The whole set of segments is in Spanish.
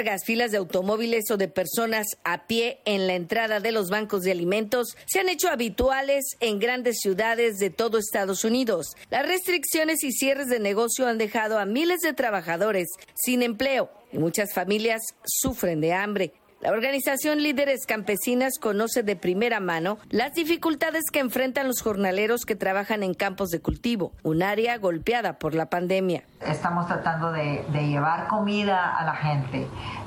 Largas filas de automóviles o de personas a pie en la entrada de los bancos de alimentos se han hecho habituales en grandes ciudades de todo Estados Unidos. Las restricciones y cierres de negocio han dejado a miles de trabajadores sin empleo y muchas familias sufren de hambre. La organización Líderes Campesinas conoce de primera mano las dificultades que enfrentan los jornaleros que trabajan en campos de cultivo, un área golpeada por la pandemia. Estamos tratando de llevar comida a la gente,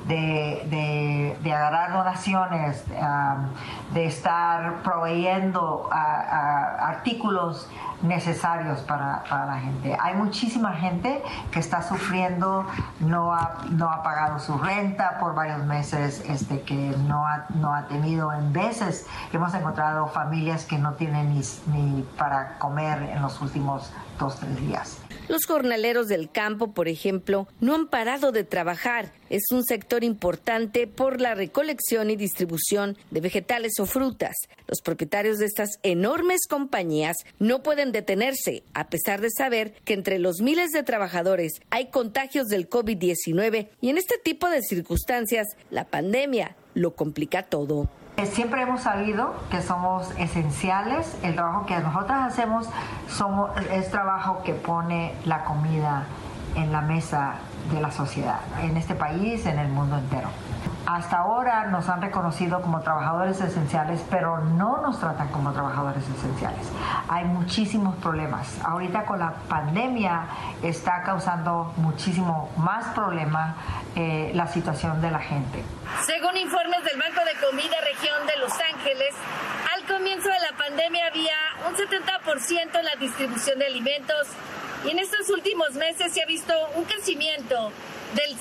de agarrar donaciones, de estar proveyendo artículos necesarios para la gente. Hay muchísima gente que está sufriendo, no ha pagado su renta por varios meses, que no ha tenido, en veces hemos encontrado familias que no tienen ni para comer en los últimos 2-3 días. Los jornaleros del campo, por ejemplo, no han parado de trabajar. Es un sector importante por la recolección y distribución de vegetales o frutas. Los propietarios de estas enormes compañías no pueden detenerse, a pesar de saber que entre los miles de trabajadores hay contagios del COVID-19 y en este tipo de circunstancias la pandemia lo complica todo. Siempre hemos sabido que somos esenciales. El trabajo que nosotros hacemos es trabajo que pone la comida en la mesa de la sociedad, en este país, en el mundo entero. Hasta ahora nos han reconocido como trabajadores esenciales, pero no nos tratan como trabajadores esenciales. Hay muchísimos problemas. Ahorita con la pandemia está causando muchísimo más problema la situación de la gente. Según informes del Banco de Comida Región de Los Ángeles, al comienzo de la pandemia había un 70% en la distribución de alimentos y en estos últimos meses se ha visto un crecimiento del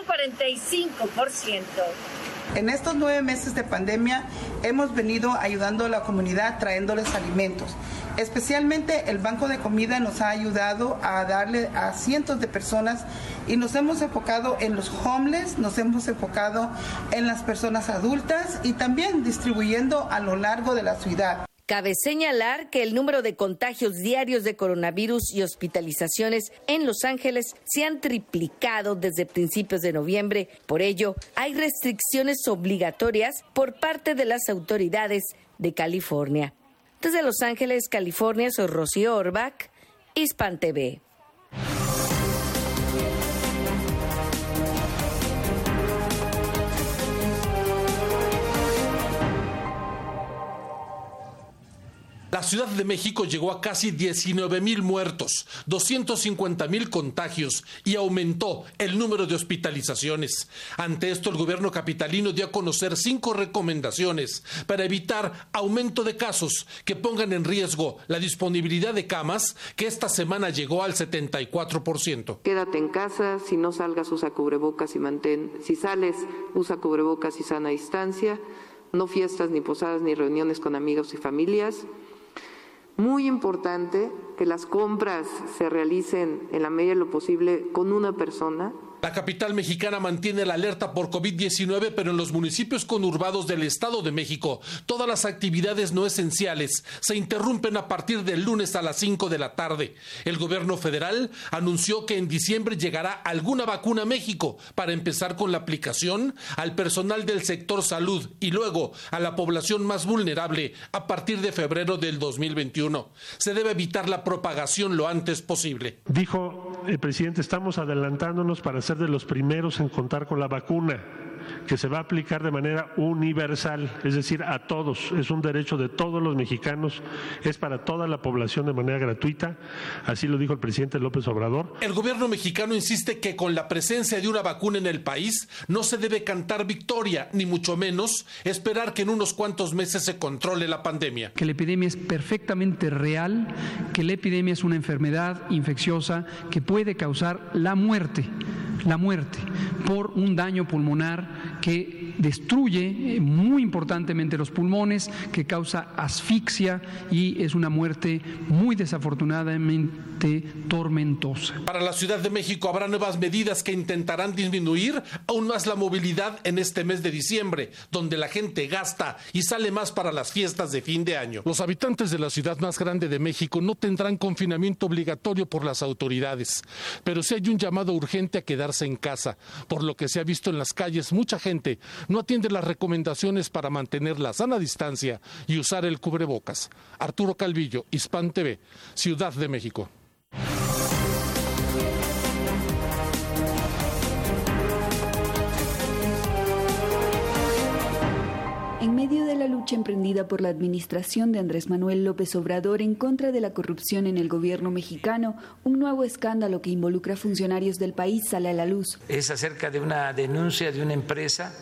145%. En estos 9 meses de pandemia hemos venido ayudando a la comunidad trayéndoles alimentos. Especialmente el Banco de Comida nos ha ayudado a darle a cientos de personas y nos hemos enfocado en los homeless, nos hemos enfocado en las personas adultas y también distribuyendo a lo largo de la ciudad. Cabe señalar que el número de contagios diarios de coronavirus y hospitalizaciones en Los Ángeles se han triplicado desde principios de noviembre. Por ello, hay restricciones obligatorias por parte de las autoridades de California. Desde Los Ángeles, California, soy Rocío Orbach, Hispan TV. La Ciudad de México llegó a casi 19,000 muertos, 250,000 contagios y aumentó el número de hospitalizaciones. Ante esto, el gobierno capitalino dio a conocer 5 recomendaciones para evitar aumento de casos que pongan en riesgo la disponibilidad de camas, que esta semana llegó al 74%. Quédate en casa, si no salgas usa cubrebocas y si sales usa cubrebocas y sana distancia, no fiestas ni posadas ni reuniones con amigos y familias. Muy importante que las compras se realicen en la medida de lo posible con una persona. La capital mexicana mantiene la alerta por COVID-19, pero en los municipios conurbados del Estado de México, todas las actividades no esenciales se interrumpen a partir del lunes a las 5 de la tarde. El gobierno federal anunció que en diciembre llegará alguna vacuna a México para empezar con la aplicación al personal del sector salud y luego a la población más vulnerable a partir de febrero del 2021. Se debe evitar la propagación lo antes posible. Dijo el presidente, estamos adelantándonos para ser de los primeros en contar con la vacuna, que se va a aplicar de manera universal, es decir, a todos, es un derecho de todos los mexicanos, es para toda la población de manera gratuita, así lo dijo el presidente López Obrador. El gobierno mexicano insiste que con la presencia de una vacuna en el país no se debe cantar victoria, ni mucho menos esperar que en unos cuantos meses se controle la pandemia. Que la epidemia es perfectamente real, que la epidemia es una enfermedad infecciosa que puede causar la muerte por un daño pulmonar que destruye muy importantemente los pulmones, que causa asfixia y es una muerte muy desafortunadamente tormentosa. Para la Ciudad de México habrá nuevas medidas que intentarán disminuir aún más la movilidad en este mes de diciembre, donde la gente gasta y sale más para las fiestas de fin de año. Los habitantes de la ciudad más grande de México no tendrán confinamiento obligatorio por las autoridades, pero sí hay un llamado urgente a quedarse quedarse en casa, por lo que se ha visto en las calles mucha gente no atiende las recomendaciones para mantener la sana distancia y usar el cubrebocas. Arturo Calvillo, Hispan TV, Ciudad de México. En medio de la lucha emprendida por la administración de Andrés Manuel López Obrador en contra de la corrupción en el gobierno mexicano, un nuevo escándalo que involucra a funcionarios del país sale a la luz. Es acerca de una denuncia de una empresa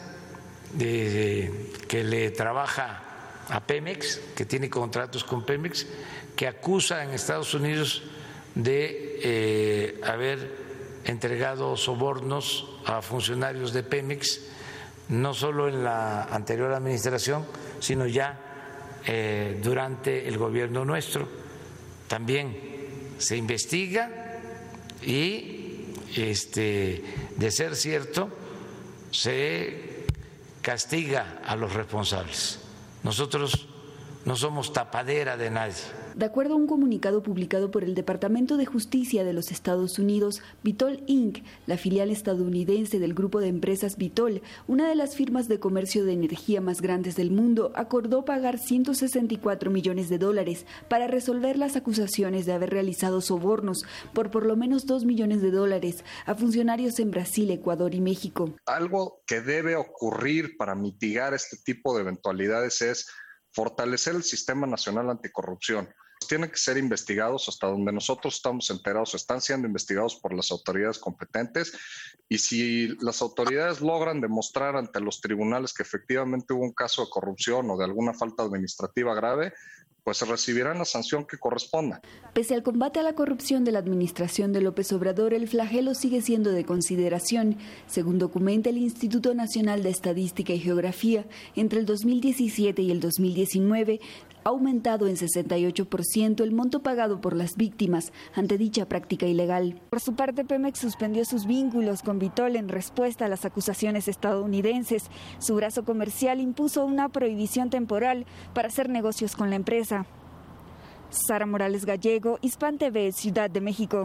que le trabaja a Pemex, que tiene contratos con Pemex, que acusa en Estados Unidos de haber entregado sobornos a funcionarios de Pemex, no solo en la anterior administración, sino ya durante el gobierno nuestro. También se investiga y, de ser cierto, se castiga a los responsables. Nosotros no somos tapadera de nadie. De acuerdo a un comunicado publicado por el Departamento de Justicia de los Estados Unidos, Vitol Inc., la filial estadounidense del grupo de empresas Vitol, una de las firmas de comercio de energía más grandes del mundo, acordó pagar $164 millones para resolver las acusaciones de haber realizado sobornos por lo menos $2 millones a funcionarios en Brasil, Ecuador y México. Algo que debe ocurrir para mitigar este tipo de eventualidades es fortalecer el Sistema Nacional Anticorrupción. Tienen que ser investigados hasta donde nosotros estamos enterados, están siendo investigados por las autoridades competentes, y si las autoridades logran demostrar ante los tribunales que efectivamente hubo un caso de corrupción o de alguna falta administrativa grave, pues recibirán la sanción que corresponda. Pese al combate a la corrupción de la administración de López Obrador, el flagelo sigue siendo de consideración. Según documenta el Instituto Nacional de Estadística y Geografía, entre el 2017 y el 2019, ha aumentado en 68% el monto pagado por las víctimas ante dicha práctica ilegal. Por su parte, Pemex suspendió sus vínculos con Vitol en respuesta a las acusaciones estadounidenses. Su brazo comercial impuso una prohibición temporal para hacer negocios con la empresa. Sara Morales Gallego, Hispan TV, Ciudad de México.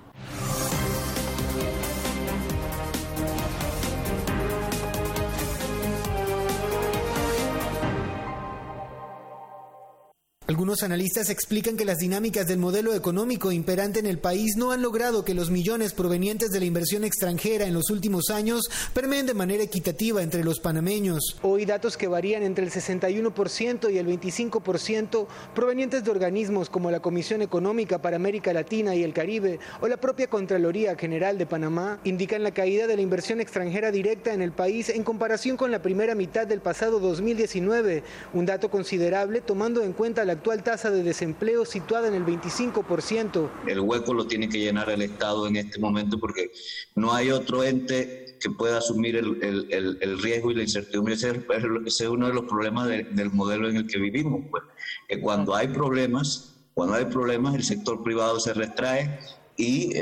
Algunos analistas explican que las dinámicas del modelo económico imperante en el país no han logrado que los millones provenientes de la inversión extranjera en los últimos años permeen de manera equitativa entre los panameños. Hoy datos que varían entre el 61% y el 25% provenientes de organismos como la Comisión Económica para América Latina y el Caribe o la propia Contraloría General de Panamá indican la caída de la inversión extranjera directa en el país en comparación con la primera mitad del pasado 2019, un dato considerable tomando en cuenta la actual tasa de desempleo situada en el 25%. El hueco lo tiene que llenar el Estado en este momento porque no hay otro ente que pueda asumir el riesgo y la incertidumbre. Ese es uno de los problemas del modelo en el que vivimos, pues, que cuando hay problemas, el sector privado se retrae y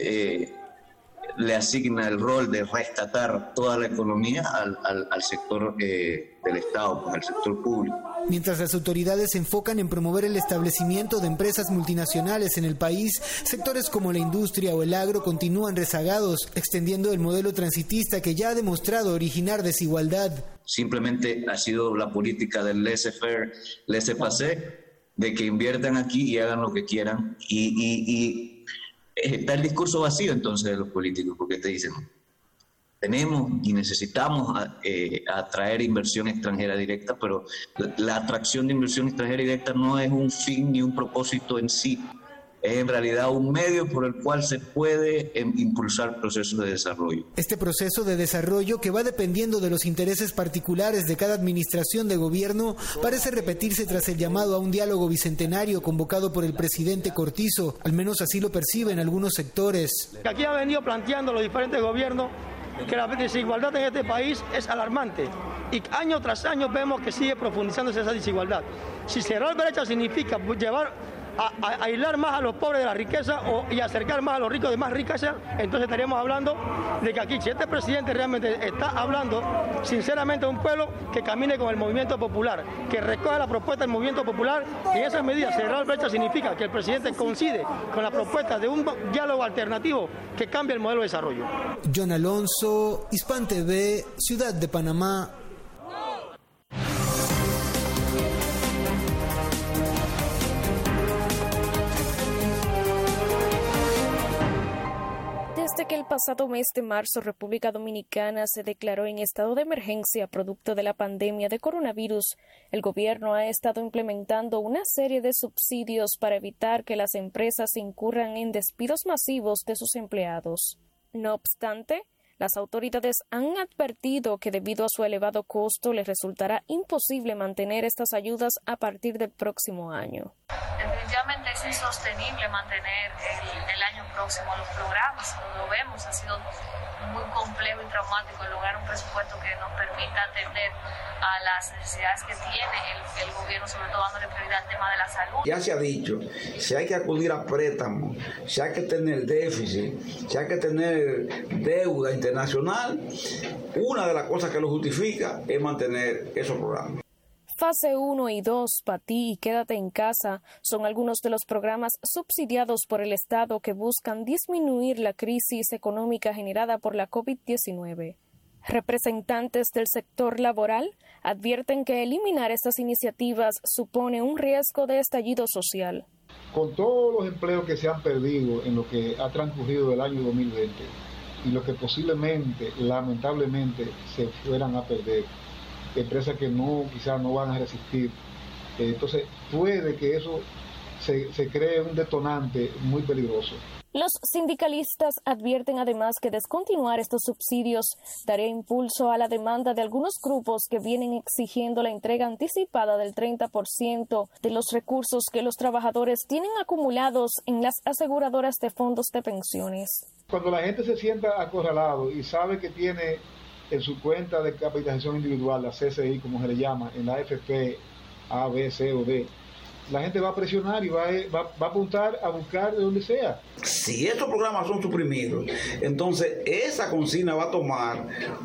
le asigna el rol de rescatar toda la economía al sector del Estado, pues, al sector público. Mientras las autoridades se enfocan en promover el establecimiento de empresas multinacionales en el país, sectores como la industria o el agro continúan rezagados, extendiendo el modelo transitista que ya ha demostrado originar desigualdad. Simplemente ha sido la política del laissez-faire, laissez-passer, de que inviertan aquí y hagan lo que quieran, y está el discurso vacío entonces de los políticos, porque te dicen, tenemos y necesitamos atraer inversión extranjera directa, pero la atracción de inversión extranjera directa no es un fin ni un propósito en sí, es en realidad un medio por el cual se puede impulsar procesos de desarrollo. Este proceso de desarrollo, que va dependiendo de los intereses particulares de cada administración de gobierno, parece repetirse tras el llamado a un diálogo bicentenario convocado por el presidente Cortizo. Al menos así lo perciben algunos sectores. Aquí ha venido planteando los diferentes gobiernos que la desigualdad en este país es alarmante y año tras año vemos que sigue profundizándose esa desigualdad. Si cerrar brecha significa llevar aislar más a los pobres de la riqueza y acercar más a los ricos de más riqueza, entonces estaríamos hablando de que aquí, si este presidente realmente está hablando sinceramente de un pueblo que camine con el movimiento popular, que recoja la propuesta del movimiento popular, y en esas medidas cerrar brecha significa que el presidente coincide con la propuesta de un diálogo alternativo que cambie el modelo de desarrollo. John Alonso, Hispan TV, Ciudad de Panamá. Desde que el pasado mes de marzo República Dominicana se declaró en estado de emergencia producto de la pandemia de coronavirus, el gobierno ha estado implementando una serie de subsidios para evitar que las empresas incurran en despidos masivos de sus empleados. No obstante, las autoridades han advertido que debido a su elevado costo les resultará imposible mantener estas ayudas a partir del próximo año. Definitivamente es insostenible mantener el año próximo los programas. Lo vemos, ha sido muy complejo y traumático lograr un presupuesto que nos permita atender a las necesidades que tiene el gobierno, sobre todo dándole prioridad al tema de la salud. Ya se ha dicho, si hay que acudir a préstamos, si hay que tener déficit, si hay que tener deuda internacional, una de las cosas que lo justifica es mantener esos programas. Fase 1 y 2, Patí y Quédate en Casa, son algunos de los programas subsidiados por el Estado que buscan disminuir la crisis económica generada por la COVID-19. Representantes del sector laboral advierten que eliminar estas iniciativas supone un riesgo de estallido social. Con todos los empleos que se han perdido en lo que ha transcurrido el año 2020 y lo que posiblemente, lamentablemente, se fueran a perder, empresas que quizás no van a resistir. Entonces puede que eso se cree un detonante muy peligroso. Los sindicalistas advierten además que descontinuar estos subsidios daría impulso a la demanda de algunos grupos que vienen exigiendo la entrega anticipada del 30% de los recursos que los trabajadores tienen acumulados en las aseguradoras de fondos de pensiones. Cuando la gente se sienta acorralado y sabe que tiene en su cuenta de capitalización individual, la CCI como se le llama, en la AFP A, B, C o D, la gente va a presionar y va a apuntar a buscar de donde sea. Si estos programas son suprimidos, entonces esa consigna va a tomar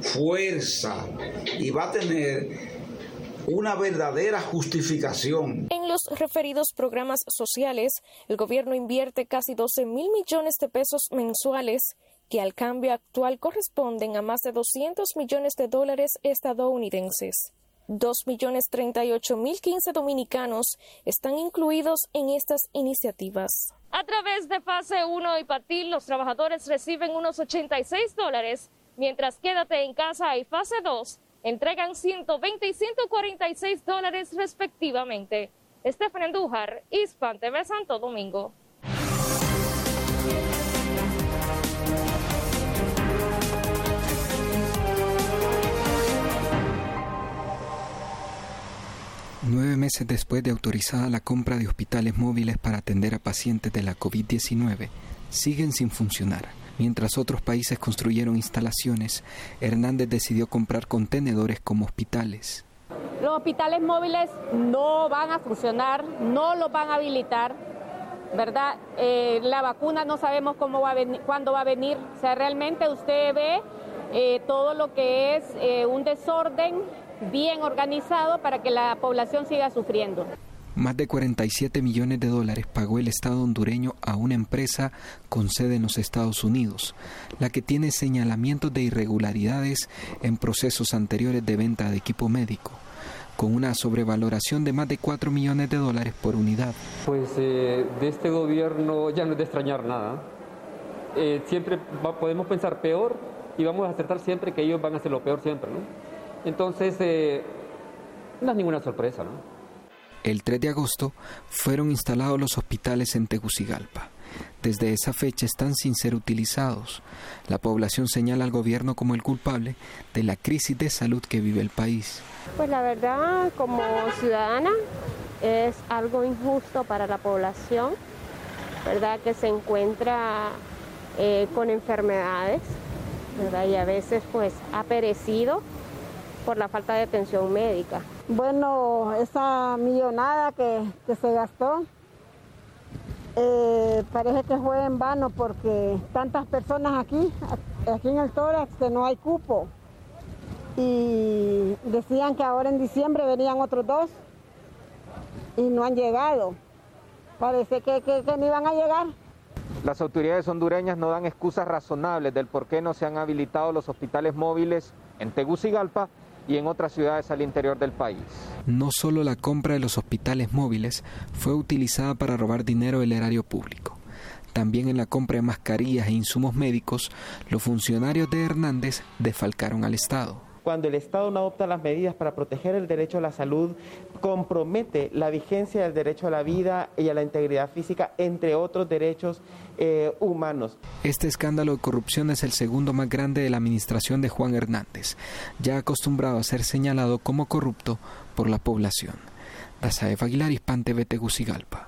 fuerza y va a tener una verdadera justificación. En los referidos programas sociales, el gobierno invierte casi 12.000 millones de pesos mensuales, que al cambio actual corresponden a más de 200 millones de dólares estadounidenses. 2.038.015 dominicanos están incluidos en estas iniciativas. A través de Fase 1 y Patil, los trabajadores reciben unos $86, mientras Quédate en Casa y Fase 2 entregan $120 y $146 respectivamente. Estefania Andújar, Hispan TV Santo Domingo. Nueve meses después de autorizada la compra de hospitales móviles para atender a pacientes de la COVID-19, siguen sin funcionar. Mientras otros países construyeron instalaciones, Hernández decidió comprar contenedores como hospitales. Los hospitales móviles no van a funcionar, no los van a habilitar, ¿verdad? La vacuna no sabemos cómo va a venir, cuándo va a venir. O sea, realmente usted ve todo lo que es un desorden bien organizado para que la población siga sufriendo. Más de $47 millones pagó el Estado hondureño a una empresa con sede en los Estados Unidos, la que tiene señalamientos de irregularidades en procesos anteriores de venta de equipo médico, con una sobrevaloración de más de $4 millones por unidad. Pues de este gobierno ya no es de extrañar nada. Siempre podemos pensar peor y vamos a acertar siempre que ellos van a hacer lo peor siempre, ¿no? Entonces, no es ninguna sorpresa, ¿no? El 3 de agosto fueron instalados los hospitales en Tegucigalpa. Desde esa fecha están sin ser utilizados. La población señala al gobierno como el culpable de la crisis de salud que vive el país. Pues la verdad, como ciudadana, es algo injusto para la población, ¿verdad? Que se encuentra con enfermedades, ¿verdad? Y a veces pues ha perecido por la falta de atención médica. Bueno, esa millonada que se gastó Parece que fue en vano porque tantas personas aquí en el tórax que no hay cupo. Y decían que ahora en diciembre venían otros 2 y no han llegado. Parece que no iban a llegar. Las autoridades hondureñas no dan excusas razonables del por qué no se han habilitado los hospitales móviles en Tegucigalpa y en otras ciudades al interior del país. No solo la compra de los hospitales móviles fue utilizada para robar dinero del erario público. También en la compra de mascarillas e insumos médicos, los funcionarios de Hernández desfalcaron al Estado. Cuando el Estado no adopta las medidas para proteger el derecho a la salud, compromete la vigencia del derecho a la vida y a la integridad física, entre otros derechos humanos. Este escándalo de corrupción es el segundo más grande de la administración de Juan Hernández, ya acostumbrado a ser señalado como corrupto por la población. Razaef Aguilar, Hispan TV, Tegucigalpa.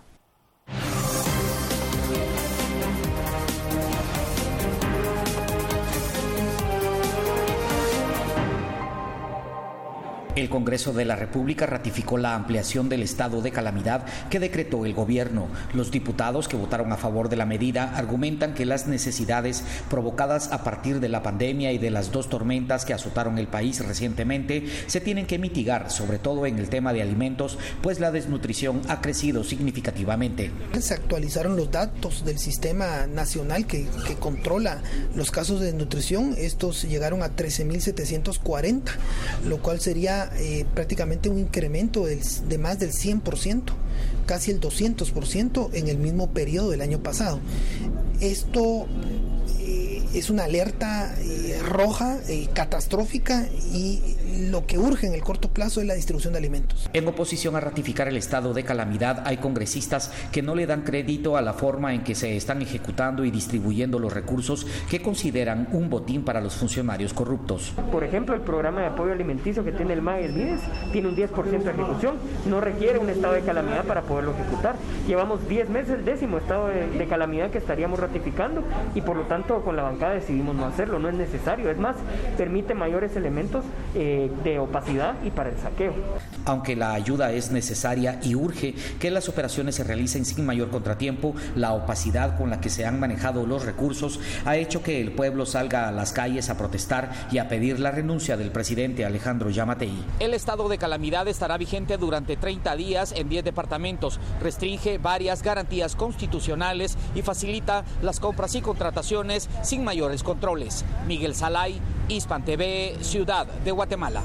El Congreso de la República ratificó la ampliación del estado de calamidad que decretó el gobierno. Los diputados que votaron a favor de la medida argumentan que las necesidades provocadas a partir de la pandemia y de las 2 tormentas que azotaron el país recientemente se tienen que mitigar, sobre todo en el tema de alimentos, pues la desnutrición ha crecido significativamente. Se actualizaron los datos del sistema nacional que controla los casos de desnutrición. Estos llegaron a 13.740, lo cual sería prácticamente un incremento de más del 100%, casi el 200% en el mismo periodo del año pasado. Esto es una alerta roja, catastrófica, y lo que urge en el corto plazo es la distribución de alimentos. En oposición a ratificar el estado de calamidad, hay congresistas que no le dan crédito a la forma en que se están ejecutando y distribuyendo los recursos que consideran un botín para los funcionarios corruptos. Por ejemplo, el programa de apoyo alimenticio que tiene el MAES tiene un 10% de ejecución, no requiere un estado de calamidad para poderlo ejecutar. Llevamos 10 meses, el 10º estado de calamidad que estaríamos ratificando, y por lo tanto con la bancada decidimos no hacerlo, no es necesario, es más, permite mayores elementos de opacidad y para el saqueo. Aunque la ayuda es necesaria y urge que las operaciones se realicen sin mayor contratiempo, la opacidad con la que se han manejado los recursos ha hecho que el pueblo salga a las calles a protestar y a pedir la renuncia del presidente Alejandro Yamatei. El estado de calamidad estará vigente durante 30 días en 10 departamentos, restringe varias garantías constitucionales y facilita las compras y contrataciones sin mayores controles. Miguel Salay, Hispan TV, Ciudad de Guatemala.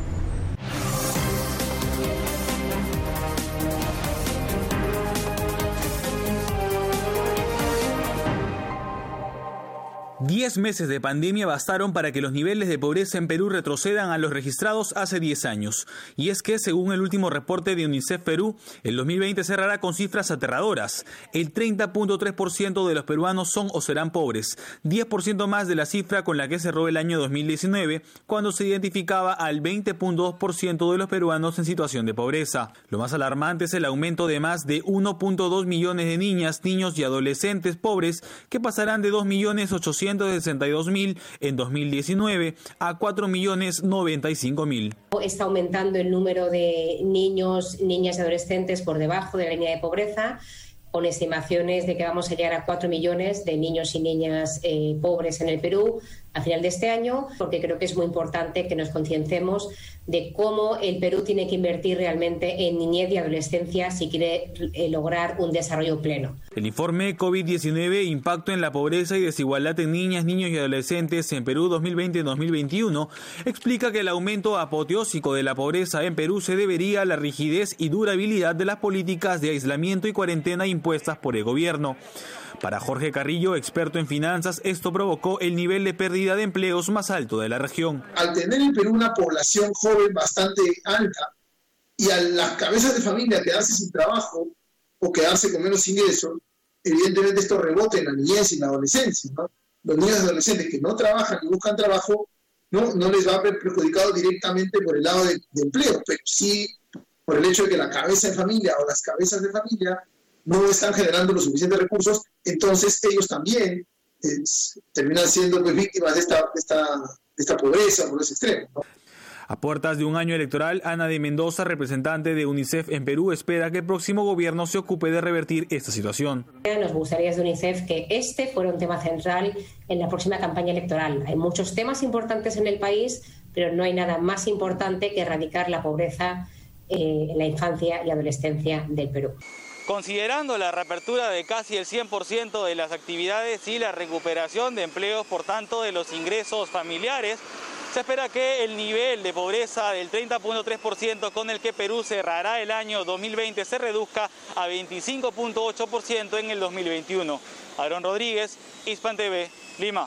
Diez meses de pandemia bastaron para que los niveles de pobreza en Perú retrocedan a los registrados hace 10 años. Y es que, según el último reporte de UNICEF Perú, el 2020 cerrará con cifras aterradoras. El 30.3% de los peruanos son o serán pobres, 10% más de la cifra con la que cerró el año 2019, cuando se identificaba al 20.2% de los peruanos en situación de pobreza. Lo más alarmante es el aumento de más de 1.2 millones de niñas, niños y adolescentes pobres, que pasarán de 2.862.000 en 2019 a 4.095.000. Está aumentando el número de niños, niñas y adolescentes por debajo de la línea de pobreza, con estimaciones de que vamos a llegar a 4 millones de niños y niñas pobres en el Perú a final de este año, porque creo que es muy importante que nos concienciemos de cómo el Perú tiene que invertir realmente en niñez y adolescencia si quiere lograr un desarrollo pleno. El informe COVID-19, Impacto en la Pobreza y Desigualdad en Niñas, Niños y Adolescentes en Perú 2020-2021, explica que el aumento apoteósico de la pobreza en Perú se debería a la rigidez y durabilidad de las políticas de aislamiento y cuarentena impuestas por el gobierno. Para Jorge Carrillo, experto en finanzas, esto provocó el nivel de pérdida de empleos más alto de la región. Al tener en Perú una población joven bastante alta y a las cabezas de familia quedarse sin trabajo o quedarse con menos ingresos, evidentemente esto rebota en la niñez y en la adolescencia, ¿no? Los niños y adolescentes que no trabajan y buscan trabajo no les va a ver perjudicado directamente por el lado de empleo, pero sí por el hecho de que la cabeza de familia o las cabezas de familia no están generando los suficientes recursos, entonces ellos también terminan siendo víctimas de esta pobreza, pobreza extrema, ¿no? A puertas de un año electoral, Ana de Mendoza, representante de UNICEF en Perú, espera que el próximo gobierno se ocupe de revertir esta situación. Nos gustaría desde UNICEF que este fuera un tema central en la próxima campaña electoral. Hay muchos temas importantes en el país, pero no hay nada más importante que erradicar la pobreza en la infancia y adolescencia del Perú. Considerando la reapertura de casi el 100% de las actividades y la recuperación de empleos, por tanto, de los ingresos familiares, se espera que el nivel de pobreza del 30.3% con el que Perú cerrará el año 2020 se reduzca a 25.8% en el 2021. Aarón Rodríguez, Hispan TV, Lima.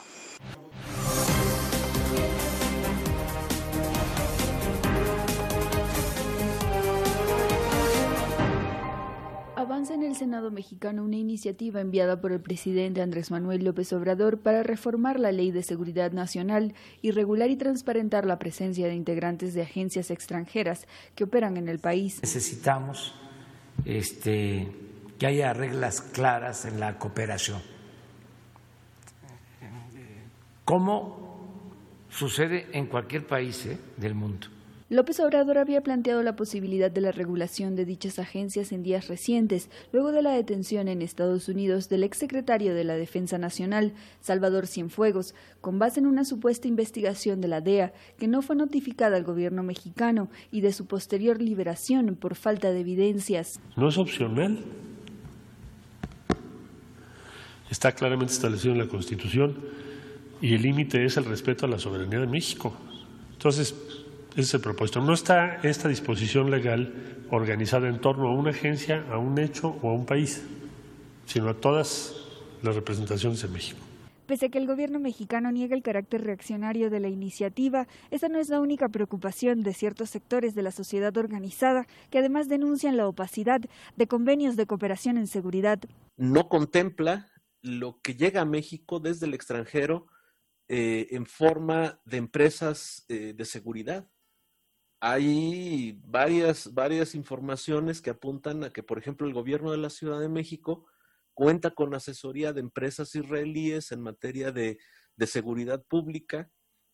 Avanza en el Senado mexicano una iniciativa enviada por el presidente Andrés Manuel López Obrador para reformar la Ley de Seguridad Nacional y regular y transparentar la presencia de integrantes de agencias extranjeras que operan en el país. Necesitamos que haya reglas claras en la cooperación. Como sucede en cualquier país del mundo. López Obrador había planteado la posibilidad de la regulación de dichas agencias en días recientes, luego de la detención en Estados Unidos del exsecretario de la Defensa Nacional, Salvador Cienfuegos, con base en una supuesta investigación de la DEA que no fue notificada al gobierno mexicano y de su posterior liberación por falta de evidencias. No es opcional. Está claramente establecido en la Constitución y el límite es el respeto a la soberanía de México. Entonces, ese es el propósito. No está esta disposición legal organizada en torno a una agencia, a un hecho o a un país, sino a todas las representaciones de México. Pese a que el gobierno mexicano niega el carácter reaccionario de la iniciativa, esa no es la única preocupación de ciertos sectores de la sociedad organizada que además denuncian la opacidad de convenios de cooperación en seguridad. No contempla lo que llega a México desde el extranjero en forma de empresas de seguridad. Hay varias informaciones que apuntan a que, por ejemplo, el gobierno de la Ciudad de México cuenta con asesoría de empresas israelíes en materia de seguridad pública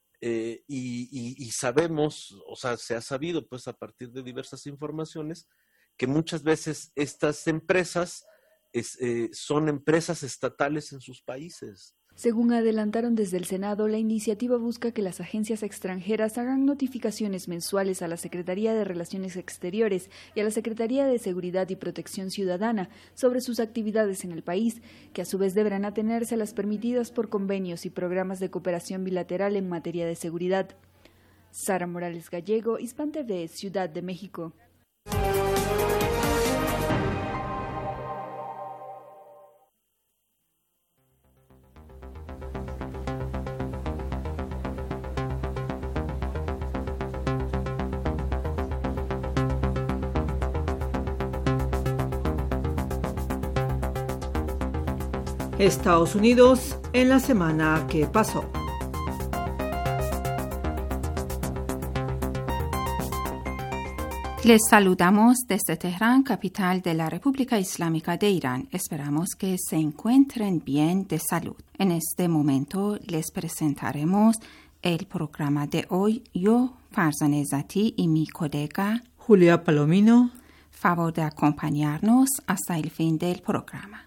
y sabemos, o sea, se ha sabido pues a partir de diversas informaciones que muchas veces estas empresas son empresas estatales en sus países. Según adelantaron desde el Senado, la iniciativa busca que las agencias extranjeras hagan notificaciones mensuales a la Secretaría de Relaciones Exteriores y a la Secretaría de Seguridad y Protección Ciudadana sobre sus actividades en el país, que a su vez deberán atenerse a las permitidas por convenios y programas de cooperación bilateral en materia de seguridad. Sara Morales Gallego, Hispan TV, Ciudad de México. Estados Unidos en la semana que pasó. Les saludamos desde Teherán, capital de la República Islámica de Irán. Esperamos que se encuentren bien de salud. En este momento les presentaremos el programa de hoy. Yo, Farzaneh Zati, y mi colega Julia Palomino. Favor de acompañarnos hasta el fin del programa.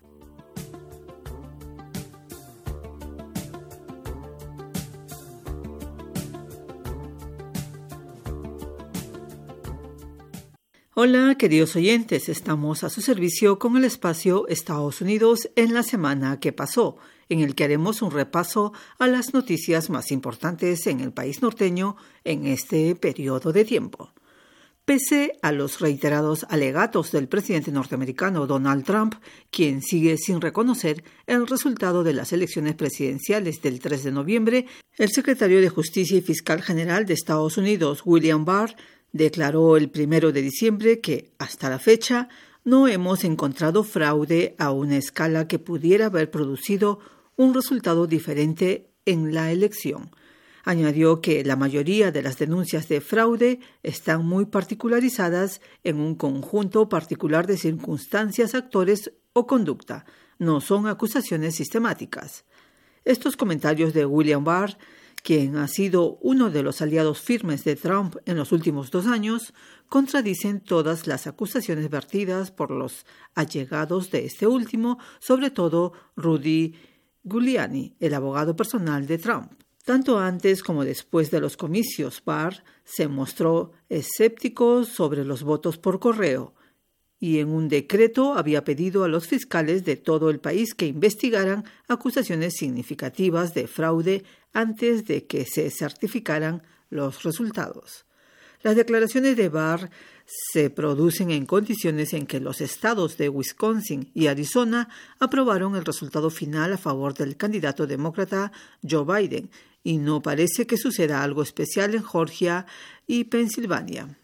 Hola, queridos oyentes, estamos a su servicio con el espacio Estados Unidos en la semana que pasó, en el que haremos un repaso a las noticias más importantes en el país norteño en este periodo de tiempo. Pese a los reiterados alegatos del presidente norteamericano Donald Trump, quien sigue sin reconocer el resultado de las elecciones presidenciales del 3 de noviembre, el secretario de Justicia y Fiscal General de Estados Unidos, William Barr, declaró el 1 de diciembre que, hasta la fecha, no hemos encontrado fraude a una escala que pudiera haber producido un resultado diferente en la elección. Añadió que la mayoría de las denuncias de fraude están muy particularizadas en un conjunto particular de circunstancias, actores o conducta. No son acusaciones sistemáticas. Estos comentarios de William Barr, quien ha sido uno de los aliados firmes de Trump en los últimos 2 años, contradicen todas las acusaciones vertidas por los allegados de este último, sobre todo Rudy Giuliani, el abogado personal de Trump. Tanto antes como después de los comicios, Barr se mostró escéptico sobre los votos por correo y en un decreto había pedido a los fiscales de todo el país que investigaran acusaciones significativas de fraude antes de que se certificaran los resultados. Las declaraciones de Barr se producen en condiciones en que los estados de Wisconsin y Arizona aprobaron el resultado final a favor del candidato demócrata Joe Biden, y no parece que suceda algo especial en Georgia y Pensilvania.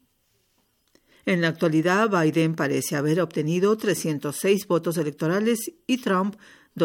En la actualidad, Biden parece haber obtenido 306 votos electorales y Trump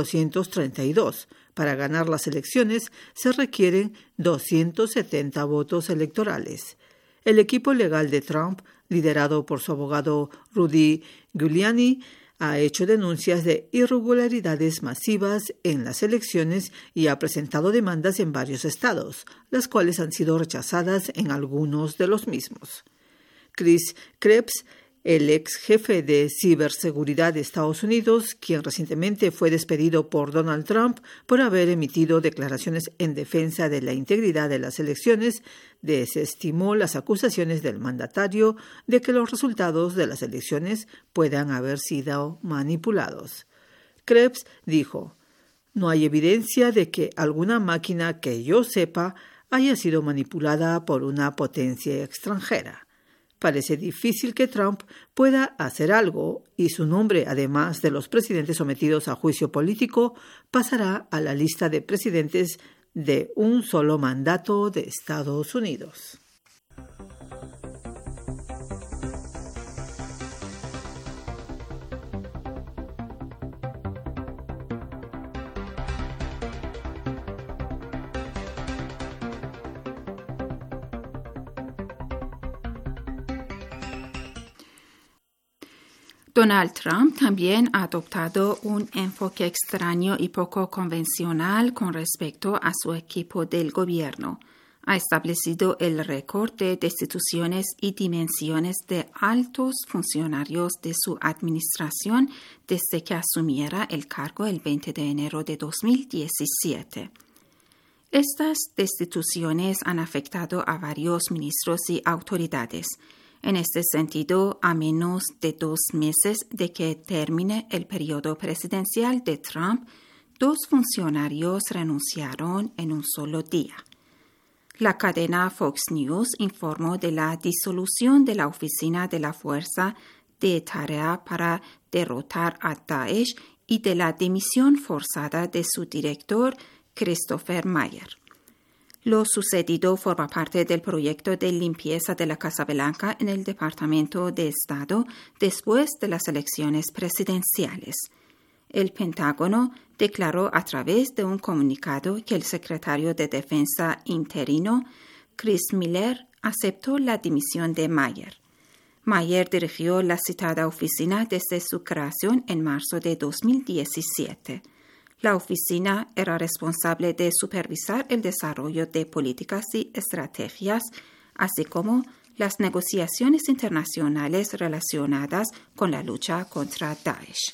232. Para ganar las elecciones se requieren 270 votos electorales. El equipo legal de Trump, liderado por su abogado Rudy Giuliani, ha hecho denuncias de irregularidades masivas en las elecciones y ha presentado demandas en varios estados, las cuales han sido rechazadas en algunos de los mismos. Chris Krebs, el ex jefe de ciberseguridad de Estados Unidos, quien recientemente fue despedido por Donald Trump por haber emitido declaraciones en defensa de la integridad de las elecciones, desestimó las acusaciones del mandatario de que los resultados de las elecciones puedan haber sido manipulados. Krebs dijo: "No hay evidencia de que alguna máquina que yo sepa haya sido manipulada por una potencia extranjera. Parece difícil que Trump pueda hacer algo y su nombre, además de los presidentes sometidos a juicio político, pasará a la lista de presidentes de un solo mandato de Estados Unidos". Donald Trump también ha adoptado un enfoque extraño y poco convencional con respecto a su equipo del gobierno. Ha establecido el récord de destituciones y dimensiones de altos funcionarios de su administración desde que asumiera el cargo el 20 de enero de 2017. Estas destituciones han afectado a varios ministros y autoridades. En este sentido, a menos de 2 meses de que termine el periodo presidencial de Trump, 2 funcionarios renunciaron en un solo día. La cadena Fox News informó de la disolución de la Oficina de la Fuerza de Tarea para derrotar a Daesh y de la dimisión forzada de su director, Christopher Meyer. Lo sucedido forma parte del proyecto de limpieza de la Casa Blanca en el Departamento de Estado después de las elecciones presidenciales. El Pentágono declaró a través de un comunicado que el secretario de Defensa interino, Chris Miller, aceptó la dimisión de Meyer. Meyer dirigió la citada oficina desde su creación en marzo de 2017. La oficina era responsable de supervisar el desarrollo de políticas y estrategias, así como las negociaciones internacionales relacionadas con la lucha contra Daesh.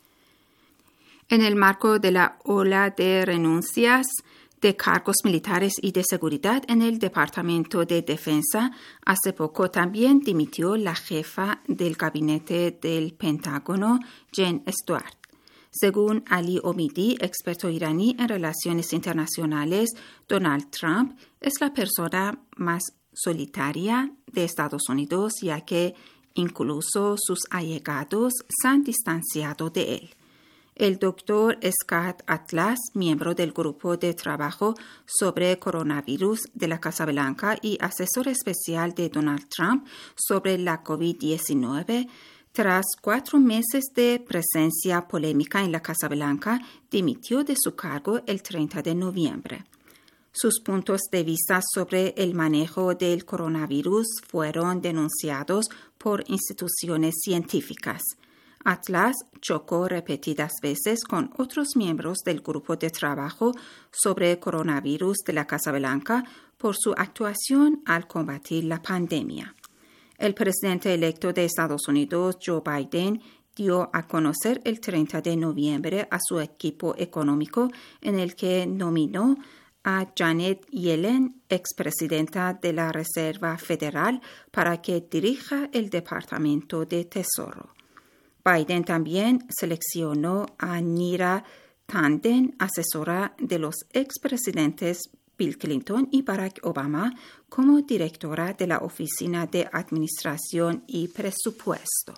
En el marco de la ola de renuncias de cargos militares y de seguridad en el Departamento de Defensa, hace poco también dimitió la jefa del gabinete del Pentágono, Jen Stewart. Según Ali Omidi, experto iraní en relaciones internacionales, Donald Trump es la persona más solitaria de Estados Unidos, ya que incluso sus allegados se han distanciado de él. El doctor Scott Atlas, miembro del Grupo de Trabajo sobre Coronavirus de la Casa Blanca y asesor especial de Donald Trump sobre la COVID-19, tras 4 meses de presencia polémica en la Casa Blanca, dimitió de su cargo el 30 de noviembre. Sus puntos de vista sobre el manejo del coronavirus fueron denunciados por instituciones científicas. Atlas chocó repetidas veces con otros miembros del grupo de trabajo sobre coronavirus de la Casa Blanca por su actuación al combatir la pandemia. El presidente electo de Estados Unidos, Joe Biden, dio a conocer el 30 de noviembre a su equipo económico en el que nominó a Janet Yellen, expresidenta de la Reserva Federal, para que dirija el Departamento de Tesoro. Biden también seleccionó a Neera Tanden, asesora de los expresidentes Bill Clinton y Barack Obama, como directora de la Oficina de Administración y Presupuesto.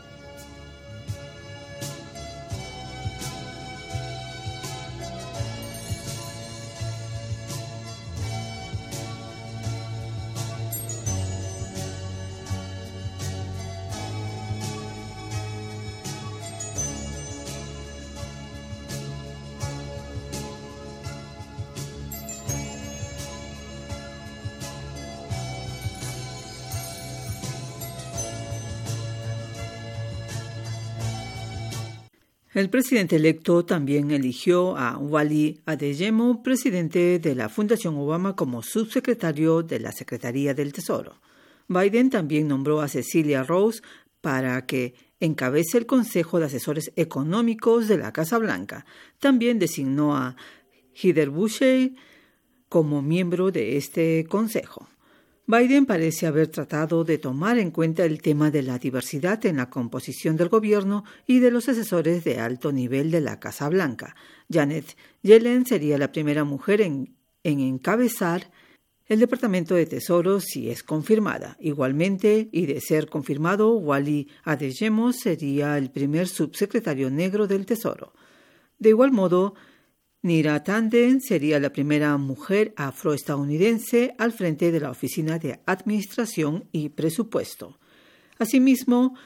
El presidente electo también eligió a Wally Adeyemo, presidente de la Fundación Obama, como subsecretario de la Secretaría del Tesoro. Biden también nombró a Cecilia Rose para que encabece el Consejo de Asesores Económicos de la Casa Blanca. También designó a Heather Bushey como miembro de este consejo. Biden parece haber tratado de tomar en cuenta el tema de la diversidad en la composición del gobierno y de los asesores de alto nivel de la Casa Blanca. Janet Yellen sería la primera mujer en encabezar el Departamento de Tesoro si es confirmada. Igualmente, y de ser confirmado, Wally Adeyemo sería el primer subsecretario negro del Tesoro. De igual modo, Neera Tanden sería la primera mujer afroestadounidense al frente de la Oficina de Administración y Presupuesto. Asimismo,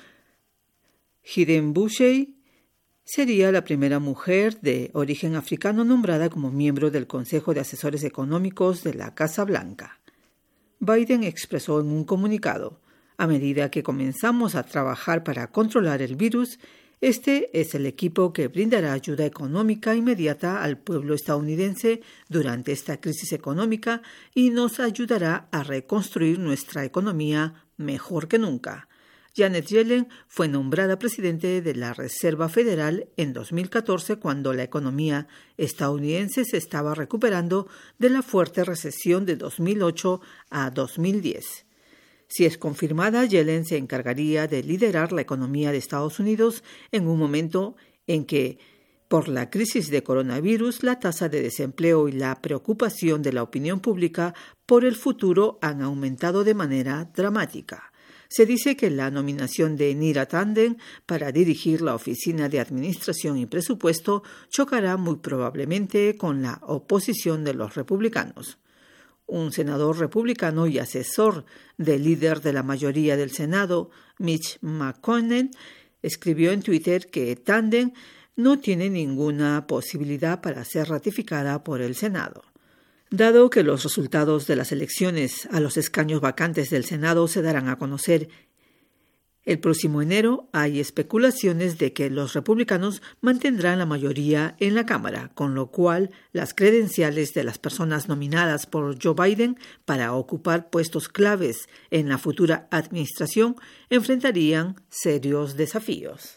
Heather Bushey sería la primera mujer de origen africano nombrada como miembro del Consejo de Asesores Económicos de la Casa Blanca. Biden expresó en un comunicado: a medida que comenzamos a trabajar para controlar el virus, este es el equipo que brindará ayuda económica inmediata al pueblo estadounidense durante esta crisis económica y nos ayudará a reconstruir nuestra economía mejor que nunca. Janet Yellen fue nombrada presidente de la Reserva Federal en 2014 cuando la economía estadounidense se estaba recuperando de la fuerte recesión de 2008 a 2010. Si es confirmada, Yellen se encargaría de liderar la economía de Estados Unidos en un momento en que, por la crisis de coronavirus, la tasa de desempleo y la preocupación de la opinión pública por el futuro han aumentado de manera dramática. Se dice que la nominación de Neera Tanden para dirigir la Oficina de Administración y Presupuesto chocará muy probablemente con la oposición de los republicanos. Un senador republicano y asesor del líder de la mayoría del Senado, Mitch McConnell, escribió en Twitter que Tanden no tiene ninguna posibilidad para ser ratificada por el Senado. Dado que los resultados de las elecciones a los escaños vacantes del Senado se darán a conocer el próximo enero, hay especulaciones de que los republicanos mantendrán la mayoría en la Cámara, con lo cual las credenciales de las personas nominadas por Joe Biden para ocupar puestos claves en la futura administración enfrentarían serios desafíos.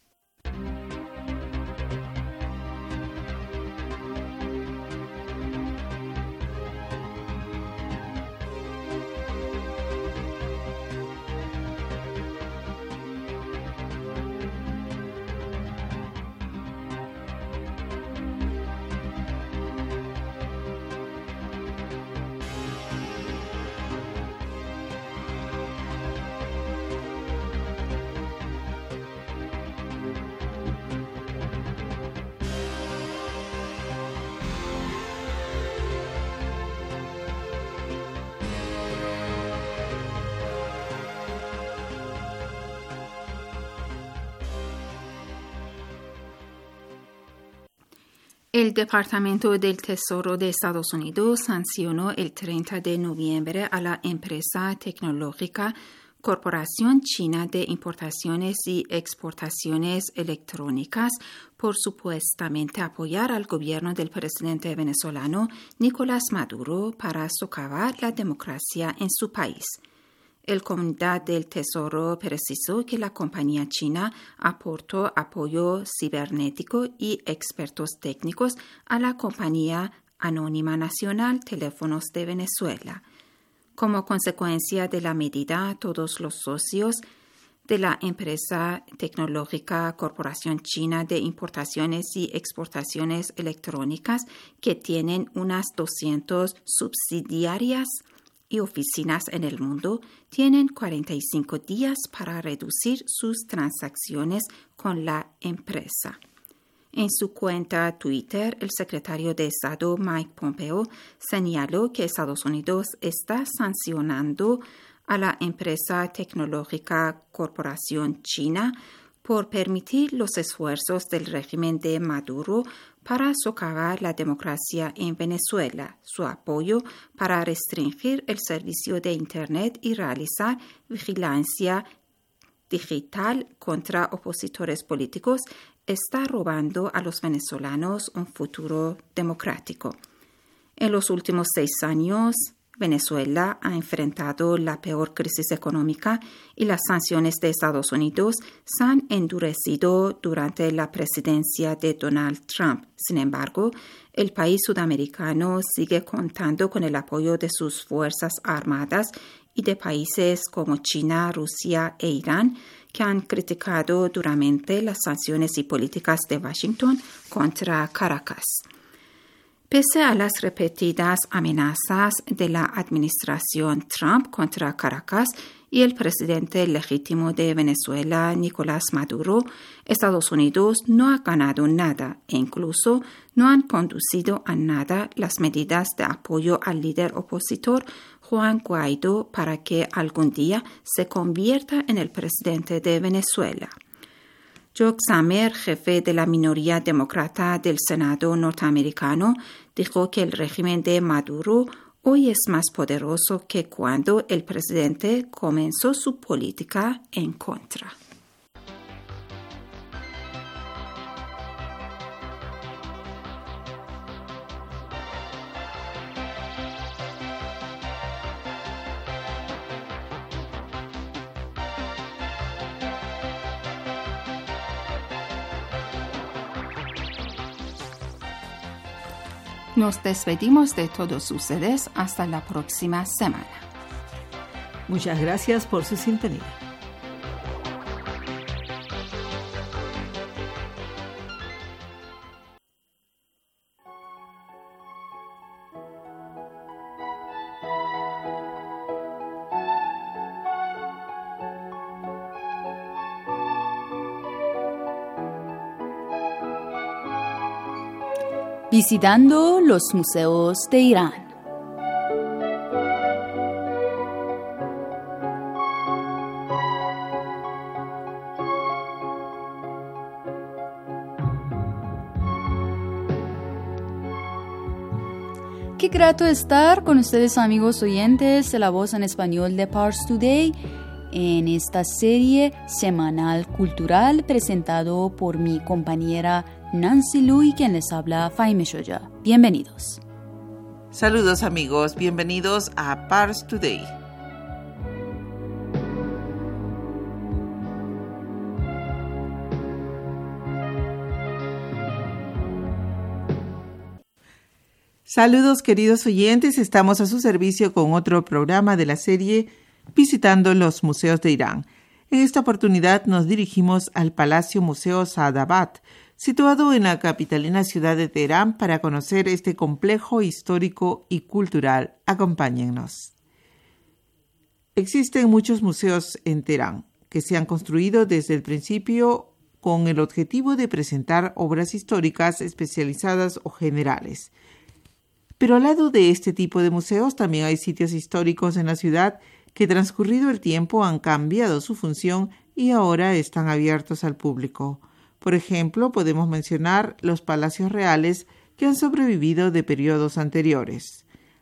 El Departamento del Tesoro de Estados Unidos sancionó el 30 de noviembre a la empresa tecnológica Corporación China de Importaciones y Exportaciones Electrónicas, por supuestamente apoyar al gobierno del presidente venezolano Nicolás Maduro para socavar la democracia en su país. El Comunidad del Tesoro precisó que la compañía china aportó apoyo cibernético y expertos técnicos a la compañía Anónima Nacional Teléfonos de Venezuela. Como consecuencia de la medida, todos los socios de la empresa tecnológica Corporación China de Importaciones y Exportaciones Electrónicas, que tienen unas 200 subsidiarias y oficinas en el mundo, tienen 45 días para reducir sus transacciones con la empresa. En su cuenta Twitter, el secretario de Estado Mike Pompeo señaló que Estados Unidos está sancionando a la empresa tecnológica Corporación China por permitir los esfuerzos del régimen de Maduro para socavar la democracia en Venezuela, su apoyo para restringir el servicio de Internet y realizar vigilancia digital contra opositores políticos está robando a los venezolanos un futuro democrático. En los últimos 6 años, Venezuela ha enfrentado la peor crisis económica y las sanciones de Estados Unidos se han endurecido durante la presidencia de Donald Trump. Sin embargo, el país sudamericano sigue contando con el apoyo de sus fuerzas armadas y de países como China, Rusia e Irán, que han criticado duramente las sanciones y políticas de Washington contra Caracas. Pese a las repetidas amenazas de la administración Trump contra Caracas y el presidente legítimo de Venezuela, Nicolás Maduro, Estados Unidos no ha ganado nada e incluso no han conducido a nada las medidas de apoyo al líder opositor Juan Guaidó para que algún día se convierta en el presidente de Venezuela. Chuck Schumer, jefe de la minoría demócrata del Senado norteamericano, dijo que el régimen de Maduro hoy es más poderoso que cuando el presidente comenzó su política en contra. Nos despedimos de todos ustedes hasta la próxima semana. Muchas gracias por su sintonía. Visitando los museos de Irán. Qué grato estar con ustedes, amigos oyentes de La Voz en Español de Pars Today, en esta serie semanal cultural presentado por mi compañera Nancy Lu y quien les habla Faime Shoya. Bienvenidos. Saludos amigos, bienvenidos a Pars Today. Saludos queridos oyentes, estamos a su servicio con otro programa de la serie Visitando los Museos de Irán. En esta oportunidad nos dirigimos al Palacio Museo Saadabad, situado en la capitalina ciudad de Teherán, para conocer este complejo histórico y cultural. Acompáñennos. Existen muchos museos en Teherán que se han construido desde el principio con el objetivo de presentar obras históricas especializadas o generales. Pero al lado de este tipo de museos también hay sitios históricos en la ciudad que transcurrido el tiempo han cambiado su función y ahora están abiertos al público. Por ejemplo, podemos mencionar los palacios reales que han sobrevivido de periodos anteriores.